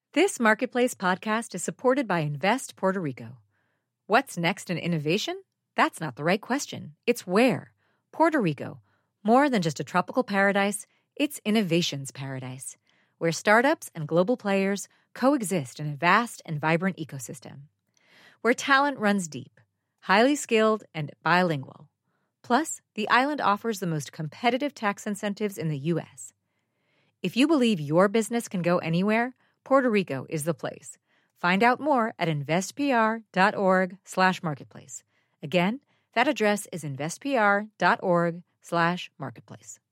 This Marketplace podcast is supported by Invest Puerto Rico. What's next in innovation? That's not the right question. It's where. Puerto Rico. More than just a tropical paradise, it's innovation's paradise, where startups and global players coexist in a vast and vibrant ecosystem. Where talent runs deep, highly skilled, and bilingual. Plus, the island offers the most competitive tax incentives in the U.S. If you believe your business can go anywhere, Puerto Rico is the place. Find out more at investpr.org/marketplace. Again, that address is investpr.org/marketplace.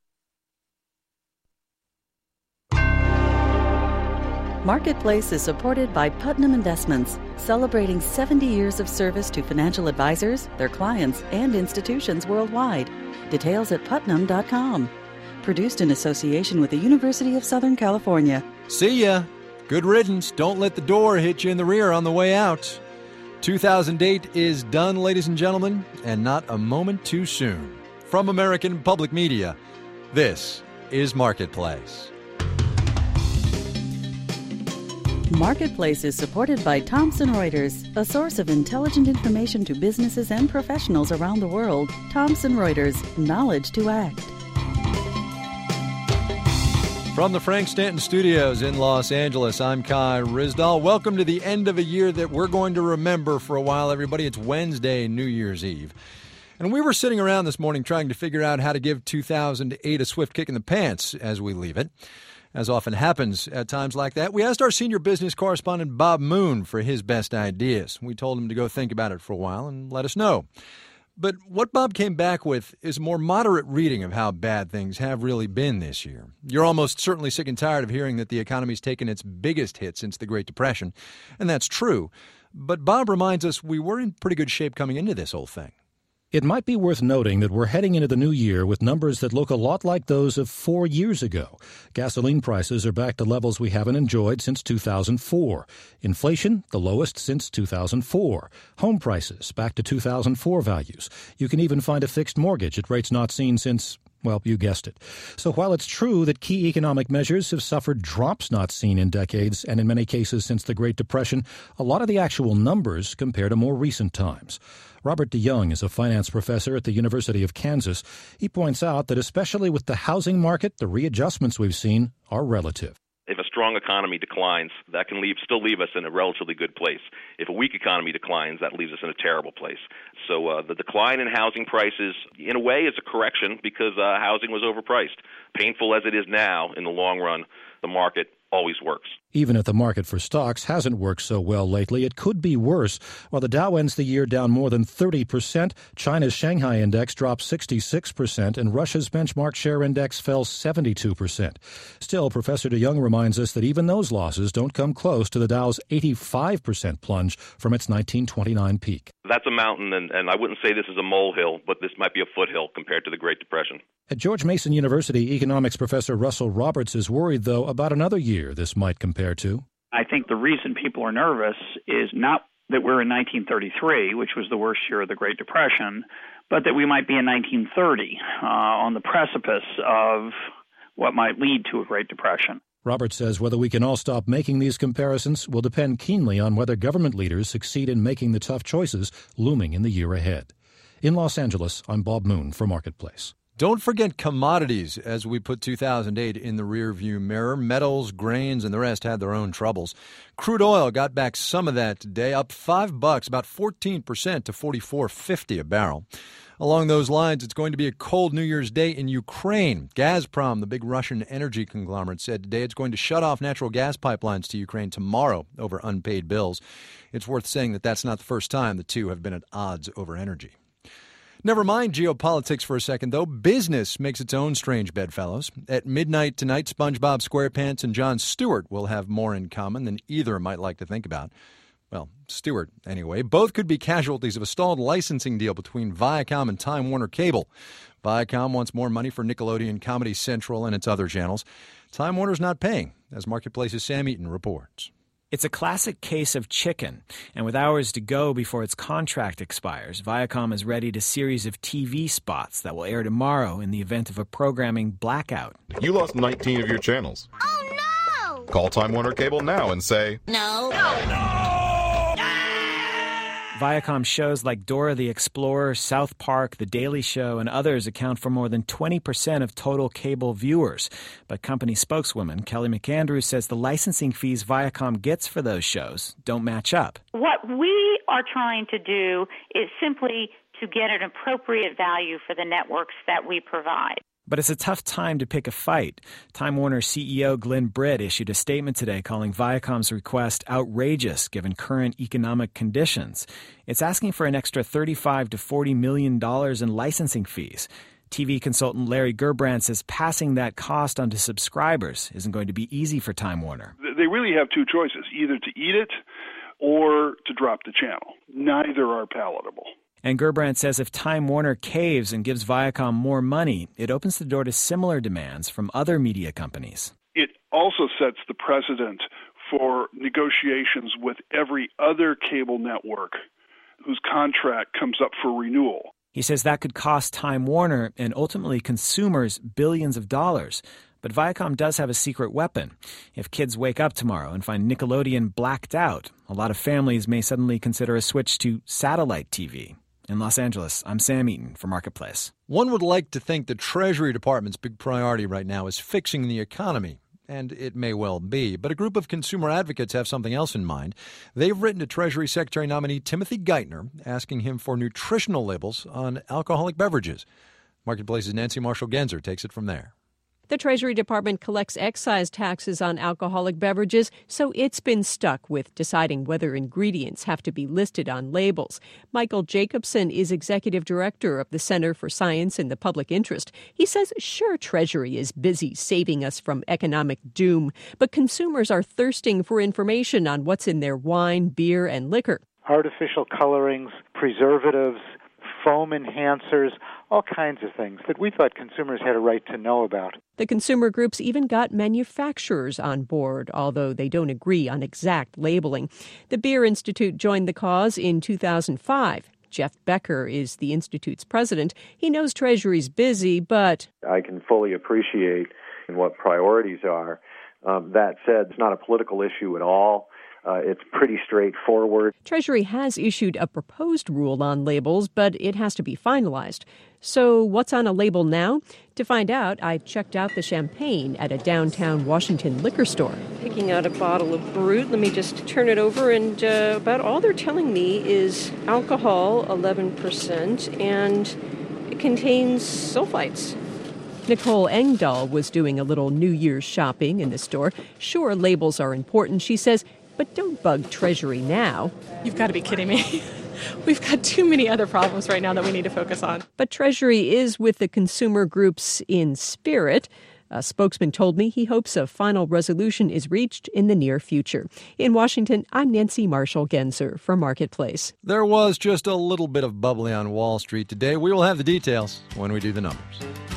Marketplace is supported by Putnam Investments, celebrating 70 years of service to financial advisors, their clients, and institutions worldwide. Details at putnam.com. Produced in association with the University of Southern California. See ya. Good riddance. Don't let the door hit you in the rear on the way out. 2008 is done, ladies and gentlemen, and not a moment too soon. From American Public Media, this is Marketplace. Marketplace is supported by Thomson Reuters, a source of intelligent information to businesses and professionals around the world. Thomson Reuters, knowledge to act. From the Frank Stanton Studios in Los Angeles, I'm Kai Ryssdal. Welcome to the end of a year that we're going to remember for a while, everybody. It's Wednesday, New Year's Eve. And we were sitting around this morning trying to figure out how to give 2008 a swift kick in the pants as we leave it. As often happens at times like that, we asked our senior business correspondent, Bob Moon, for his best ideas. We told him to go think about it for a while and let us know. But what Bob came back with is a more moderate reading of how bad things have really been this year. You're almost certainly sick and tired of hearing that the economy's taken its biggest hit since the Great Depression, and that's true. But Bob reminds us we were in pretty good shape coming into this whole thing. It might be worth noting that we're heading into the new year with numbers that look a lot like those of 4 years ago. Gasoline prices are back to levels we haven't enjoyed since 2004. Inflation, the lowest since 2004. Home prices, back to 2004 values. You can even find a fixed mortgage at rates not seen since, well, you guessed it. So while it's true that key economic measures have suffered drops not seen in decades, and in many cases since the Great Depression, a lot of the actual numbers compare to more recent times. Robert DeYoung is a finance professor at the University of Kansas. He points out that especially with the housing market, the readjustments we've seen are relative. If a strong economy declines, that can still leave us in a relatively good place. If a weak economy declines, that leaves us in a terrible place. So the decline in housing prices, in a way, is a correction because housing was overpriced. Painful as it is now, in the long run, the market always works. Even if the market for stocks hasn't worked so well lately, it could be worse. While the Dow ends the year down more than 30%, China's Shanghai Index dropped 66%, and Russia's benchmark share index fell 72%. Still, Professor DeYoung reminds us that even those losses don't come close to the Dow's 85% plunge from its 1929 peak. That's a mountain, and I wouldn't say this is a molehill, but this might be a foothill compared to the Great Depression. At George Mason University, economics professor Russell Roberts is worried, though, about another year this might compare to. I think the reason people are nervous is not that we're in 1933, which was the worst year of the Great Depression, but that we might be in 1930 on the precipice of what might lead to a Great Depression. Roberts says whether we can all stop making these comparisons will depend keenly on whether government leaders succeed in making the tough choices looming in the year ahead. In Los Angeles, I'm Bob Moon for Marketplace. Don't forget commodities as we put 2008 in the rearview mirror. Metals, grains, and the rest had their own troubles. Crude oil got back some of that today, up $5, about 14% to $44.50 a barrel. Along those lines, it's going to be a cold New Year's Day in Ukraine. Gazprom, the big Russian energy conglomerate, said today it's going to shut off natural gas pipelines to Ukraine tomorrow over unpaid bills. It's worth saying that that's not the first time the two have been at odds over energy. Never mind geopolitics for a second, though. Business makes its own strange bedfellows. At midnight tonight, SpongeBob SquarePants and Jon Stewart will have more in common than either might like to think about. Well, Stewart, anyway. Both could be casualties of a stalled licensing deal between Viacom and Time Warner Cable. Viacom wants more money for Nickelodeon, Comedy Central, and its other channels. Time Warner's not paying, as Marketplace's Sam Eaton reports. It's a classic case of chicken, and with hours to go before its contract expires, Viacom has readied a series of TV spots that will air tomorrow in the event of a programming blackout. You lost 19 of your channels. Oh, no! Call Time Warner Cable now and say, No. Viacom shows like Dora the Explorer, South Park, The Daily Show, and others account for more than 20% of total cable viewers. But company spokeswoman Kelly McAndrews says the licensing fees Viacom gets for those shows don't match up. What we are trying to do is simply to get an appropriate value for the networks that we provide. But it's a tough time to pick a fight. Time Warner CEO Glenn Britt issued a statement today calling Viacom's request outrageous given current economic conditions. It's asking for an extra $35 to $40 million in licensing fees. TV consultant Larry Gerbrandt says passing that cost onto subscribers isn't going to be easy for Time Warner. They really have two choices, either to eat it or to drop the channel. Neither are palatable. And Gerbrandt says if Time Warner caves and gives Viacom more money, it opens the door to similar demands from other media companies. It also sets the precedent for negotiations with every other cable network whose contract comes up for renewal. He says that could cost Time Warner and ultimately consumers billions of dollars. But Viacom does have a secret weapon. If kids wake up tomorrow and find Nickelodeon blacked out, a lot of families may suddenly consider a switch to satellite TV. In Los Angeles, I'm Sam Eaton for Marketplace. One would like to think the Treasury Department's big priority right now is fixing the economy. And it may well be, but a group of consumer advocates have something else in mind. They've written to Treasury Secretary nominee Timothy Geithner, asking him for nutritional labels on alcoholic beverages. Marketplace's Nancy Marshall-Genzer takes it from there. The Treasury Department collects excise taxes on alcoholic beverages, so it's been stuck with deciding whether ingredients have to be listed on labels. Michael Jacobson is executive director of the Center for Science in the Public Interest. He says, sure, Treasury is busy saving us from economic doom, but consumers are thirsting for information on what's in their wine, beer, and liquor. Artificial colorings, preservatives, foam enhancers, all kinds of things that we thought consumers had a right to know about. The consumer groups even got manufacturers on board, although they don't agree on exact labeling. The Beer Institute joined the cause in 2005. Jeff Becker is the Institute's president. He knows Treasury's busy, but I can fully appreciate what priorities are. That said, it's not a political issue at all. It's pretty straightforward. Treasury has issued a proposed rule on labels, but it has to be finalized. So what's on a label now? To find out, I checked out the champagne at a downtown Washington liquor store. Picking out a bottle of Brut. Let me just turn it over, and about all they're telling me is alcohol, 11%, and it contains sulfites. Nicole Engdahl was doing a little New Year's shopping in the store. Sure, labels are important, she says, but don't bug Treasury now. You've got to be kidding me. We've got too many other problems right now that we need to focus on. But Treasury is with the consumer groups in spirit. A spokesman told me he hopes a final resolution is reached in the near future. In Washington, I'm Nancy Marshall-Genzer for Marketplace. There was just a little bit of bubbly on Wall Street today. We will have the details when we do the numbers.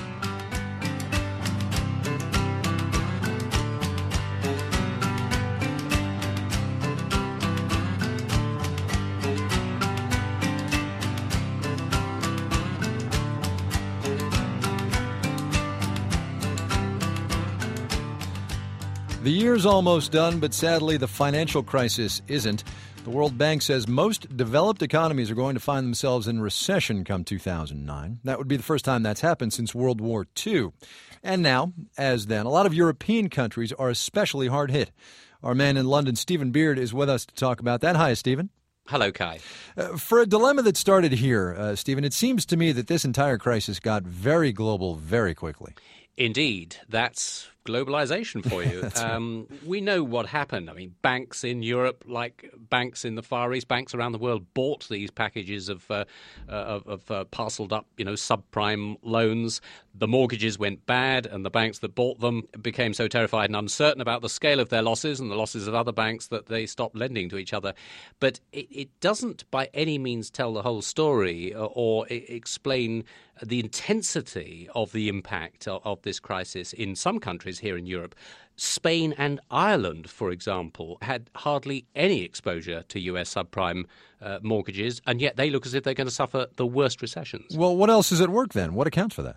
The year's almost done, but sadly the financial crisis isn't. The World Bank says most developed economies are going to find themselves in recession come 2009. That would be the first time that's happened since World War II. And now, as then, a lot of European countries are especially hard hit. Our man in London, Stephen Beard, is with us to talk about that. Hi, Stephen. Hello, Kai. For a dilemma that started here, Stephen, it seems to me that this entire crisis got very global very quickly. Indeed, that's globalization for you. Right. We know what happened. I mean, banks in Europe, like banks in the Far East, banks around the world bought these packages of parceled up, subprime loans. The mortgages went bad, and the banks that bought them became so terrified and uncertain about the scale of their losses and the losses of other banks that they stopped lending to each other. But it doesn't by any means tell the whole story or explain the intensity of the impact of this crisis in some countries here in Europe. Spain and Ireland, for example, had hardly any exposure to US subprime mortgages, and yet they look as if they're going to suffer the worst recessions. Well, what else is at work then? What accounts for that?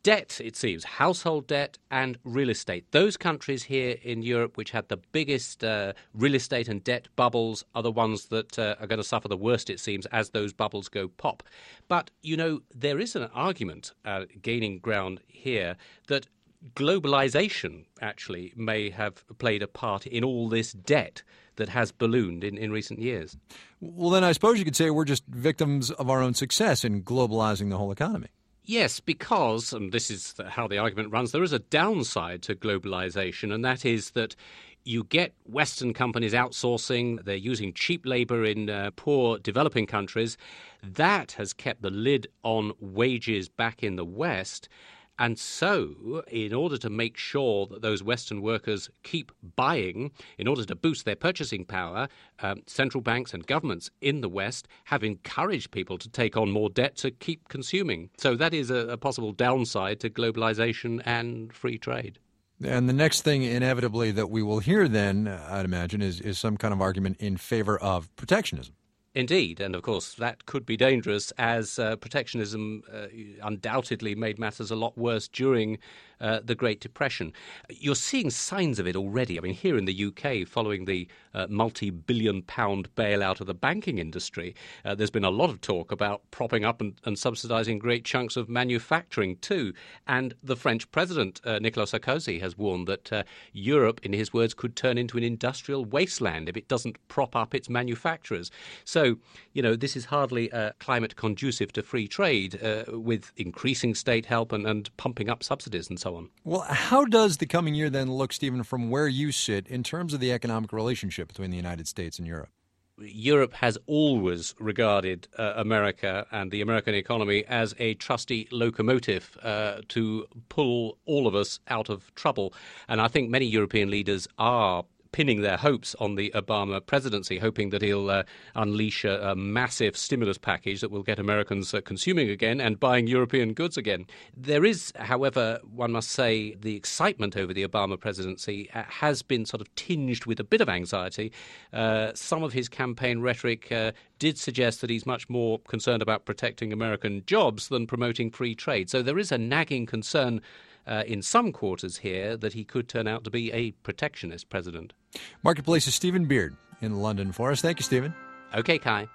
debt, it seems, household debt and real estate. Those countries here in Europe which had the biggest real estate and debt bubbles are the ones that are going to suffer the worst, it seems, as those bubbles go pop. But, there is an argument gaining ground here that globalization actually may have played a part in all this debt that has ballooned in recent years. Well, then I suppose you could say we're just victims of our own success in globalizing the whole economy. Yes, because, and this is how the argument runs, there is a downside to globalization, and that is that you get Western companies outsourcing. They're using cheap labor in poor developing countries. That has kept the lid on wages back in the West. And so, in order to make sure that those Western workers keep buying, in order to boost their purchasing power, central banks and governments in the West have encouraged people to take on more debt to keep consuming. So that is a possible downside to globalization and free trade. And the next thing, inevitably, that we will hear then, I'd imagine, is some kind of argument in favor of protectionism. Indeed, and of course that could be dangerous as protectionism undoubtedly made matters a lot worse during the Great Depression. You're seeing signs of it already. I mean, here in the UK, following the multi-billion-pound bailout of the banking industry, there's been a lot of talk about propping up and subsidising great chunks of manufacturing too. And the French president, Nicolas Sarkozy, has warned that Europe, in his words, could turn into an industrial wasteland if it doesn't prop up its manufacturers. So, this is hardly climate conducive to free trade with increasing state help and pumping up subsidies and so on. Well, how does the coming year then look, Stephen, from where you sit in terms of the economic relationship between the United States and Europe? Europe has always regarded America and the American economy as a trusty locomotive to pull all of us out of trouble. And I think many European leaders are pinning their hopes on the Obama presidency, hoping that he'll unleash a massive stimulus package that will get Americans consuming again and buying European goods again. There is, however, one must say, the excitement over the Obama presidency has been sort of tinged with a bit of anxiety. Some of his campaign rhetoric did suggest that he's much more concerned about protecting American jobs than promoting free trade. So there is a nagging concern in some quarters here that he could turn out to be a protectionist president. Marketplace's Stephen Beard in London for us. Thank you, Stephen. Okay, Kai.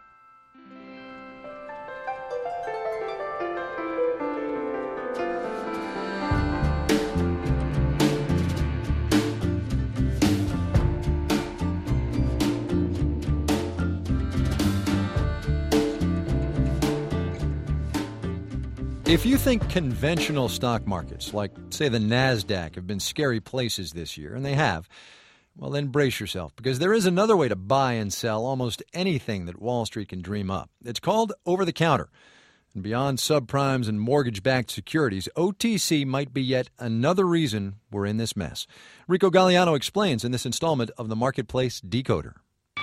If you think conventional stock markets, like, say, the NASDAQ, have been scary places this year, and they have, well, then brace yourself, because there is another way to buy and sell almost anything that Wall Street can dream up. It's called over-the-counter. And beyond subprimes and mortgage-backed securities, OTC might be yet another reason we're in this mess. Rico Galliano explains in this installment of the Marketplace Decoder.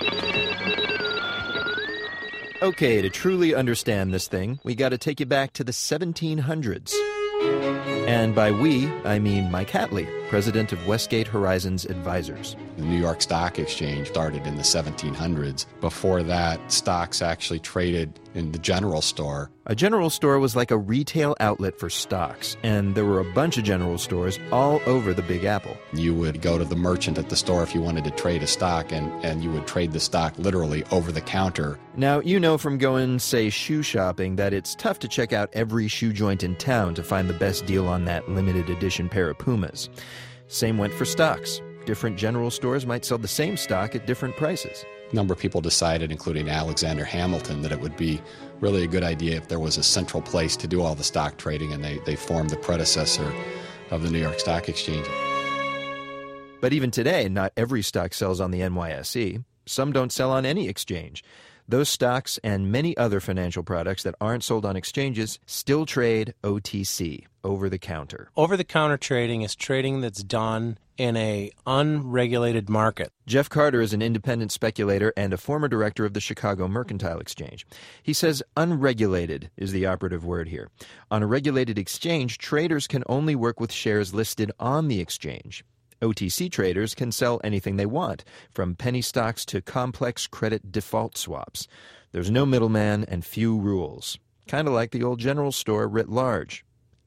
Okay, to truly understand this thing, we got to take you back to the 1700s. And by we, I mean Mike Hatley, president of Westgate Horizons Advisors. The New York Stock Exchange started in the 1700s. Before that, stocks actually traded in the general store. A general store was like a retail outlet for stocks, and there were a bunch of general stores all over the Big Apple. You would go to the merchant at the store if you wanted to trade a stock, and you would trade the stock literally over the counter. Now, you know from going, say, shoe shopping that it's tough to check out every shoe joint in town to find the best deal on that limited edition pair of Pumas. Same went for stocks. Different general stores might sell the same stock at different prices. A number of people decided, including Alexander Hamilton, that it would be really a good idea if there was a central place to do all the stock trading, and they formed the predecessor of the New York Stock Exchange. But even today, not every stock sells on the NYSE. Some don't sell on any exchange. Those stocks and many other financial products that aren't sold on exchanges still trade OTC, over-the-counter. Over-the-counter trading is trading that's done in an unregulated market. Jeff Carter is an independent speculator and a former director of the Chicago Mercantile Exchange. He says unregulated is the operative word here. On a regulated exchange, traders can only work with shares listed on the exchange. OTC traders can sell anything they want, from penny stocks to complex credit default swaps. There's no middleman and few rules. Kind of like the old general store writ large.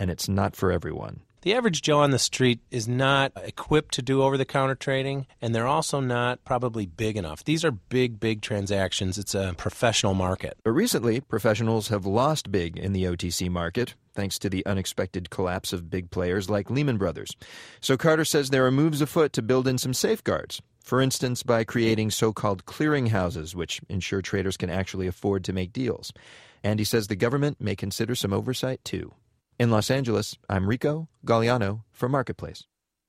and it's not for everyone. The average Joe on the street is not equipped to do over-the-counter trading, and they're also not probably big enough. These are big transactions. It's a professional market. But recently, professionals have lost big in the OTC market, thanks to the unexpected collapse of big players like Lehman Brothers. So Carter says there are moves afoot to build in some safeguards. For instance, by creating so-called clearinghouses, which ensure traders can actually afford to make deals. And he says the government may consider some oversight, too. In Los Angeles, I'm Rico Galliano for Marketplace.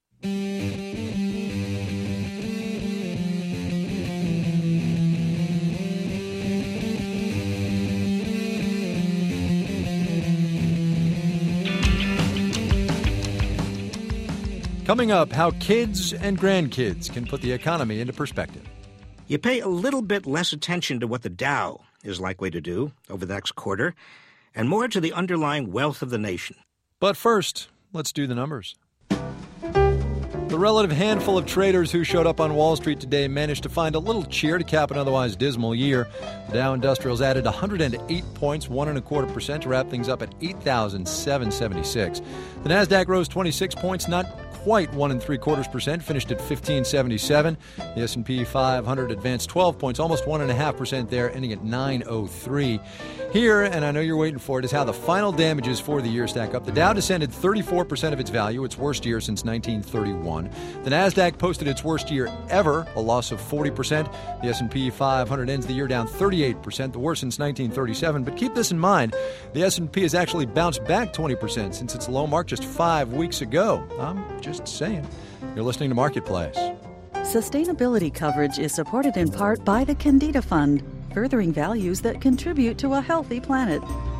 Coming up, how kids and grandkids can put the economy into perspective. You pay a little bit less attention to what the Dow is likely to do over the next quarter, and more to the underlying wealth of the nation. But first, let's do the numbers. The relative handful of traders who showed up on Wall Street today managed to find a little cheer to cap an otherwise dismal year. The Dow Industrials added 108 points, 1.25%, to wrap things up at 8,776. The Nasdaq rose 26 points, not quite 1.75%, finished at 1577. The S&P 500 advanced 12 points, almost 1.5% there, ending at 903. Here, and I know you're waiting for it, is how the final damages for the year stack up. The Dow descended 34% of its value, its worst year since 1931. The Nasdaq posted its worst year ever, a loss of 40%. The S&P 500 ends the year down 38%, the worst since 1937. But keep this in mind, the S&P has actually bounced back 20% since its low mark just 5 weeks ago. I'm just saying. You're listening to Marketplace. Sustainability coverage is supported in part by the Candida Fund, furthering values that contribute to a healthy planet.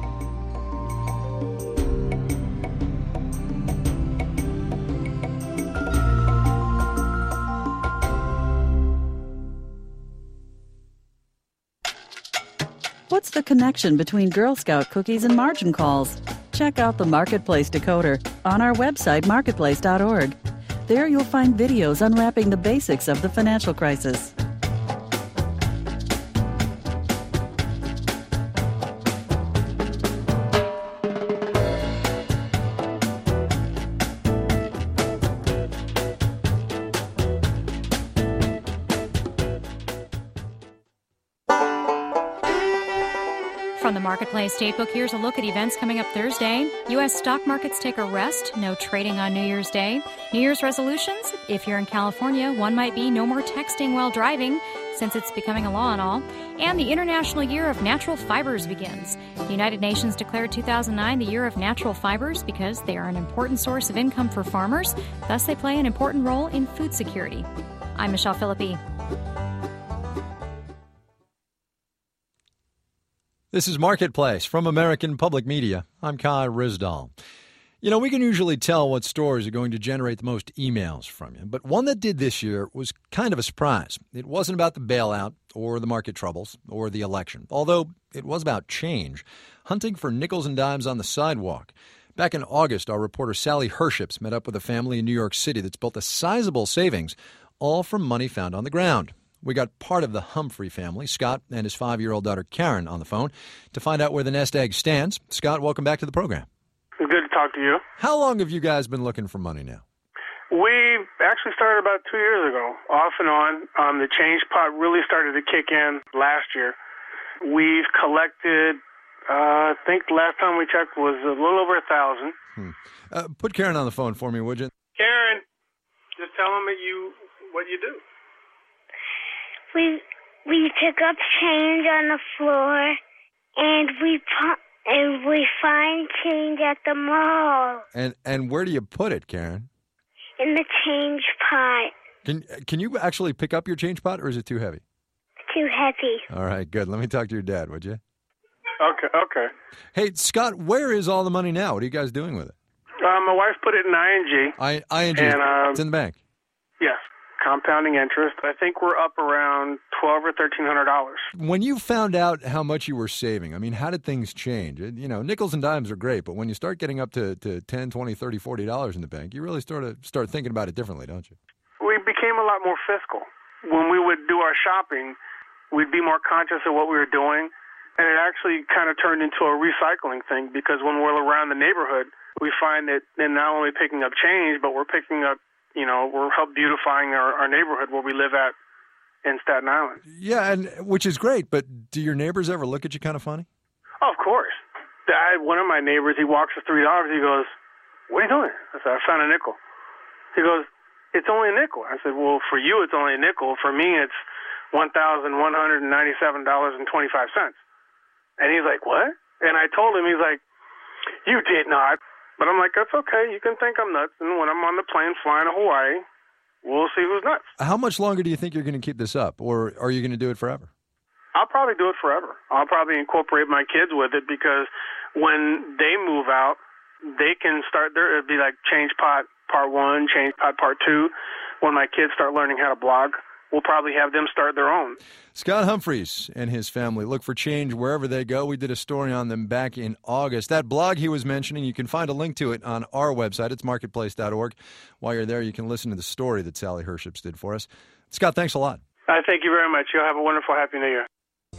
What's the connection between Girl Scout cookies and margin calls? Check out the Marketplace Decoder on our website, marketplace.org. There you'll find videos unwrapping the basics of the financial crisis. From the Marketplace Datebook, here's a look at events coming up Thursday. U.S. stock markets take a rest. No trading on New Year's Day. New Year's resolutions. If you're in California, one might be no more texting while driving, since it's becoming a law and all. And the International Year of Natural Fibers begins. The United Nations declared 2009 the Year of Natural Fibers because they are an important source of income for farmers. Thus, they play an important role in food security. I'm Michelle Philippi. This is Marketplace from American Public Media. I'm Kai Ryssdal. You know, we can usually tell what stores are going to generate the most emails from you, but one that did this year was kind of a surprise. It wasn't about the bailout or the market troubles or the election, although it was about change, hunting for nickels and dimes on the sidewalk. Back in August, our reporter Sally Herships met up with a family in New York City that's built a sizable savings, all from money found on the ground. We got part of the Humphrey family, Scott and his 5-year-old daughter Karen, on the phone to find out where the nest egg stands. Scott, welcome back to the program. It's good to talk to you. How long have you guys been looking for money now? We actually started about 2 years ago, off and on. The change pot really started to kick in last year. We've collected, I think the last time we checked was a little over 1,000. Put Karen on the phone for me, would you? Karen, just tell them what you do. We pick up change on the floor, and we find change at the mall. And where do you put it, Karen? In the change pot. Can you actually pick up your change pot, or is it too heavy? Too heavy. All right, good. Let me talk to your dad, would you? Okay. Hey, Scott, where is all the money now? What are you guys doing with it? My wife put it in ING. ING. And, it's in the bank. Yes. Compounding interest. I think we're up around $1,200 or $1,300. When you found out how much you were saving, I mean, how did things change? You know, nickels and dimes are great, but when you start getting up to $10, $20, $30, $40 in the bank, you really start thinking about it differently, don't you? We became a lot more fiscal. When we would do our shopping, we'd be more conscious of what we were doing, and it actually kind of turned into a recycling thing because when we're around the neighborhood, we find that they're not only picking up change, but we're picking up, we're help beautifying our neighborhood where we live at in Staten Island. Yeah, and which is great, but do your neighbors ever look at you kind of funny? Oh, of course. One of my neighbors, he walks for $3. He goes, "What are you doing?" I said, "I found a nickel." He goes, "It's only a nickel." I said, "Well, for you, it's only a nickel. For me, it's $1,197.25. And he's like, "What?" And I told him, he's like, "You did not." But I'm like, "That's okay. You can think I'm nuts. And when I'm on the plane flying to Hawaii, we'll see who's nuts." How much longer do you think you're going to keep this up, or are you going to do it forever? I'll probably do it forever. I'll probably incorporate my kids with it, because when they move out, they can start it'd be like Change Pot Part 1, Change Pot Part 2. When my kids start learning how to blog, we'll probably have them start their own. Scott Humphreys and his family look for change wherever they go. We did a story on them back in August. That blog he was mentioning, you can find a link to it on our website. It's marketplace.org. While you're there, you can listen to the story that Sally Herships did for us. Scott, thanks a lot. Thank you very much. You'll have a wonderful, happy New Year.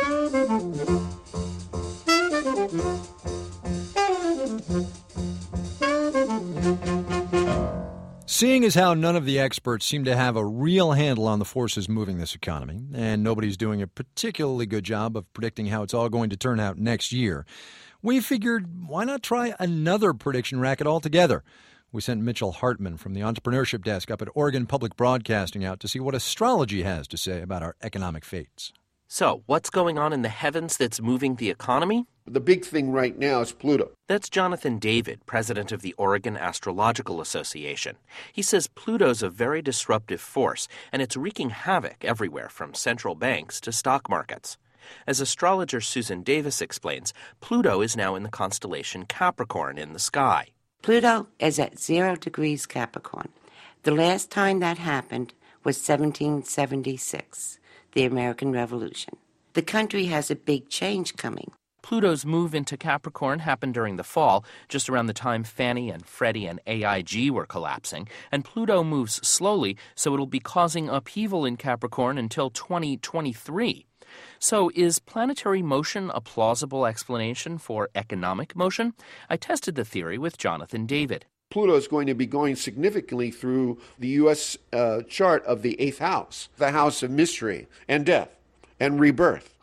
Seeing as how none of the experts seem to have a real handle on the forces moving this economy, and nobody's doing a particularly good job of predicting how it's all going to turn out next year, we figured, why not try another prediction racket altogether? We sent Mitchell Hartman from the Entrepreneurship Desk up at Oregon Public Broadcasting out to see what astrology has to say about our economic fates. So, what's going on in the heavens that's moving the economy? The big thing right now is Pluto. That's Jonathan David, president of the Oregon Astrological Association. He says Pluto's a very disruptive force, and it's wreaking havoc everywhere from central banks to stock markets. As astrologer Susan Davis explains, Pluto is now in the constellation Capricorn in the sky. Pluto is at 0 degrees Capricorn. The last time that happened was 1776. The American Revolution. The country has a big change coming. Pluto's move into Capricorn happened during the fall, just around the time Fannie and Freddie and AIG were collapsing, and Pluto moves slowly, so it'll be causing upheaval in Capricorn until 2023. So is planetary motion a plausible explanation for economic motion? I tested the theory with Jonathan David. Pluto is going to be going significantly through the U.S. chart of the 8th house, the house of mystery and death and rebirth.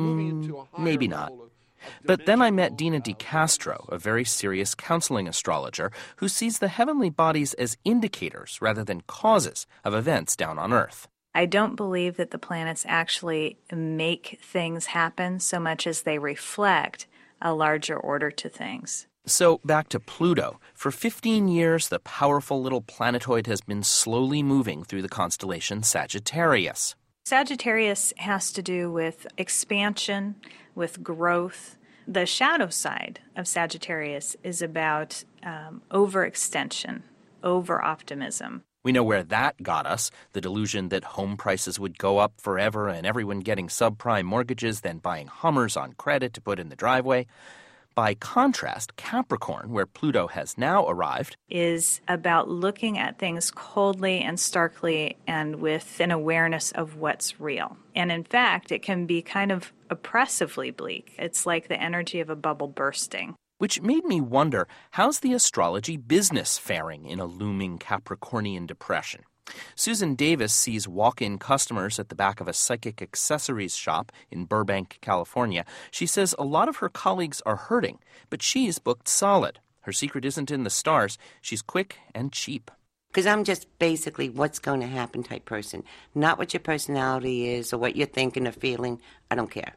Maybe not. But then I met Dina DeCastro, a very serious counseling astrologer who sees the heavenly bodies as indicators rather than causes of events down on Earth. I don't believe that the planets actually make things happen so much as they reflect a larger order to things. So back to Pluto. For 15 years, the powerful little planetoid has been slowly moving through the constellation Sagittarius. Sagittarius has to do with expansion, with growth. The shadow side of Sagittarius is about overextension, over-optimism. We know where that got us, the delusion that home prices would go up forever and everyone getting subprime mortgages, then buying Hummers on credit to put in the driveway. By contrast, Capricorn, where Pluto has now arrived, is about looking at things coldly and starkly and with an awareness of what's real. And in fact, it can be kind of oppressively bleak. It's like the energy of a bubble bursting. Which made me wonder, how's the astrology business faring in a looming Capricornian depression? Susan Davis sees walk-in customers at the back of a psychic accessories shop in Burbank, California. She says a lot of her colleagues are hurting, but she's booked solid. Her secret isn't in the stars. She's quick and cheap. Because I'm just basically what's going to happen type person. Not what your personality is or what you're thinking or feeling. I don't care.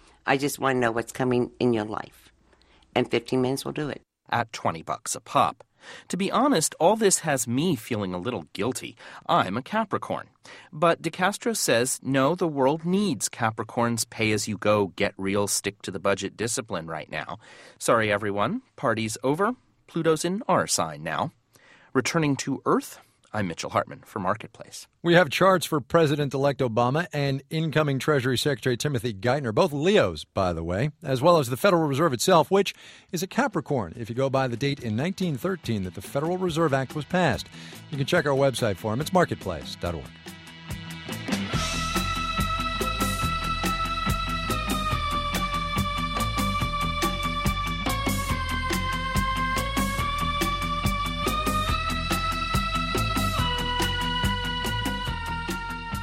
I just want to know what's coming in your life. And 15 minutes will do it. At $20 a pop. To be honest, all this has me feeling a little guilty. I'm a Capricorn. But DeCastro says, no, the world needs Capricorn's pay-as-you-go, get-real, stick-to-the-budget discipline right now. Sorry, everyone. Party's over. Pluto's in our sign now. Returning to Earth, I'm Mitchell Hartman for Marketplace. We have charts for President-elect Obama and incoming Treasury Secretary Timothy Geithner, both Leos, by the way, as well as the Federal Reserve itself, which is a Capricorn if you go by the date in 1913 that the Federal Reserve Act was passed. You can check our website for them. It's marketplace.org.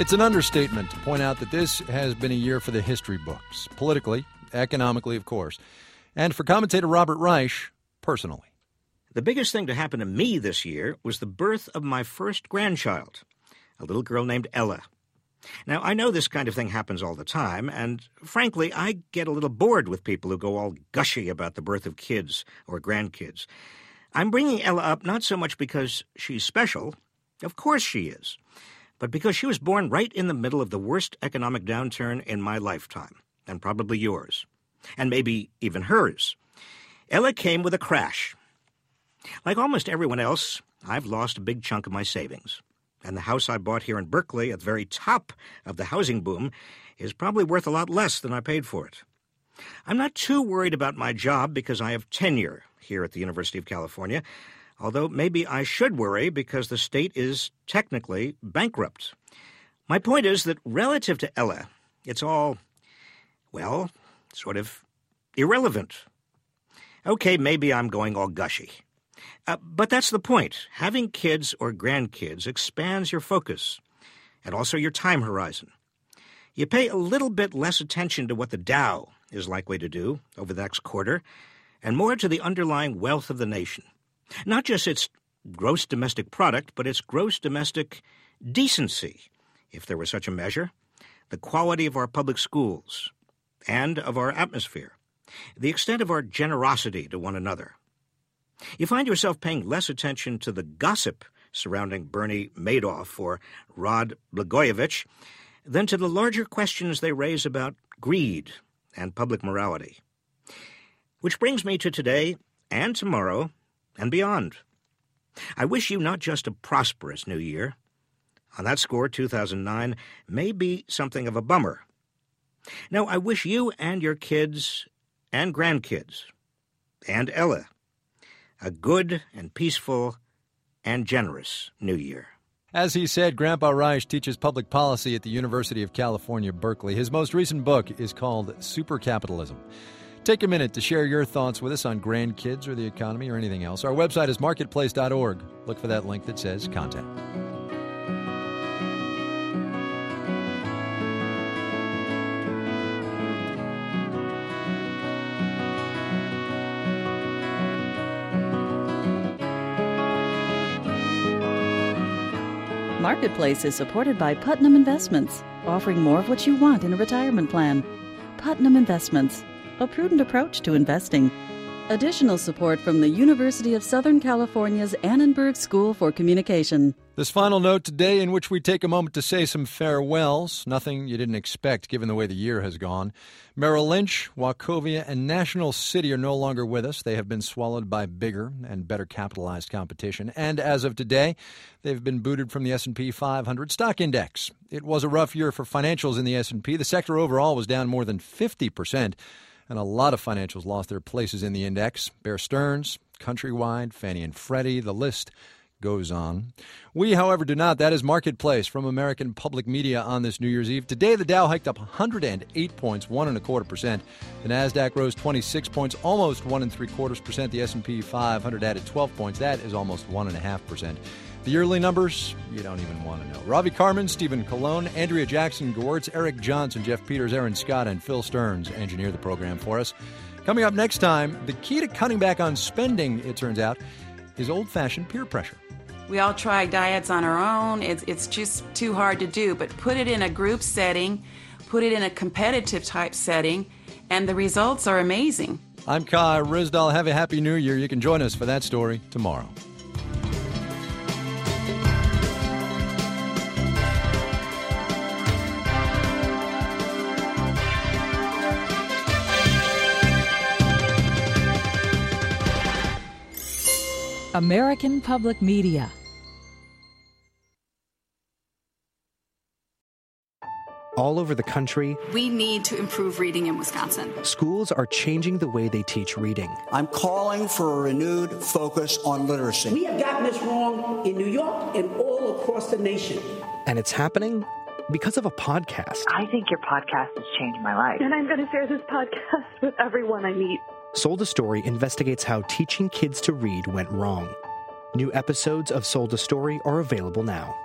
It's an understatement to point out that this has been a year for the history books, politically, economically, of course, and for commentator Robert Reich, personally. The biggest thing to happen to me this year was the birth of my first grandchild, a little girl named Ella. Now, I know this kind of thing happens all the time, and frankly, I get a little bored with people who go all gushy about the birth of kids or grandkids. I'm bringing Ella up not so much because she's special, of course she is, but because she was born right in the middle of the worst economic downturn in my lifetime, and probably yours, and maybe even hers. Ella came with a crash. Like almost everyone else, I've lost a big chunk of my savings. And the house I bought here in Berkeley at the very top of the housing boom is probably worth a lot less than I paid for it. I'm not too worried about my job because I have tenure here at the University of California, although maybe I should worry because the state is technically bankrupt. My point is that relative to Ella, it's all, well, sort of irrelevant. Okay, maybe I'm going all gushy. But that's the point. Having kids or grandkids expands your focus and also your time horizon. You pay a little bit less attention to what the Dow is likely to do over the next quarter and more to the underlying wealth of the nation. Not just its gross domestic product, but its gross domestic decency, if there was such a measure, the quality of our public schools and of our atmosphere, the extent of our generosity to one another. You find yourself paying less attention to the gossip surrounding Bernie Madoff or Rod Blagojevich than to the larger questions they raise about greed and public morality. Which brings me to today and tomorrow and beyond. I wish you not just a prosperous new year. On that score, 2009 may be something of a bummer. No, I wish you and your kids and grandkids and Ella a good and peaceful and generous new year. As he said, Grandpa Reich teaches public policy at the University of California, Berkeley. His most recent book is called Supercapitalism. Take a minute to share your thoughts with us on grandkids or the economy or anything else. Our website is marketplace.org. Look for that link that says Contact. Marketplace is supported by Putnam Investments, offering more of what you want in a retirement plan. Putnam Investments, a prudent approach to investing. Additional support from the University of Southern California's Annenberg School for Communication. This final note today, in which we take a moment to say some farewells. Nothing you didn't expect given the way the year has gone. Merrill Lynch, Wachovia, and National City are no longer with us. They have been swallowed by bigger and better capitalized competition. And as of today, they've been booted from the S&P 500 stock index. It was a rough year for financials in the S&P. The sector overall was down more than 50%. And a lot of financials lost their places in the index. Bear Stearns, Countrywide, Fannie and Freddie, the list goes on. We, however, do not. That is Marketplace from American Public Media on this New Year's Eve. Today, the Dow hiked up 108 points, 1.25%. The NASDAQ rose 26 points, almost 1.75%. The S&P 500 added 12 points. That is almost 1.5%. The yearly numbers, you don't even want to know. Ravi Carmen, Stephen Colon, Andrea Jackson Gewirtz, Eric Johnson, Jeff Peters, Aaron Scott, and Phil Stearns engineer the program for us. Coming up next time, the key to cutting back on spending, it turns out, is old-fashioned peer pressure. We all try diets on our own. It's just too hard to do. But put it in a group setting, put it in a competitive type setting, and the results are amazing. I'm Kai Ryssdal. Have a happy new year. You can join us for that story tomorrow. American Public Media. All over the country, we need to improve reading in Wisconsin. Schools are changing the way they teach reading. I'm calling for a renewed focus on literacy. We have gotten this wrong in New York and all across the nation. And it's happening because of a podcast. I think your podcast has changed my life. And I'm going to share this podcast with everyone I meet. Sold a Story investigates how teaching kids to read went wrong. New episodes of Sold a Story are available now.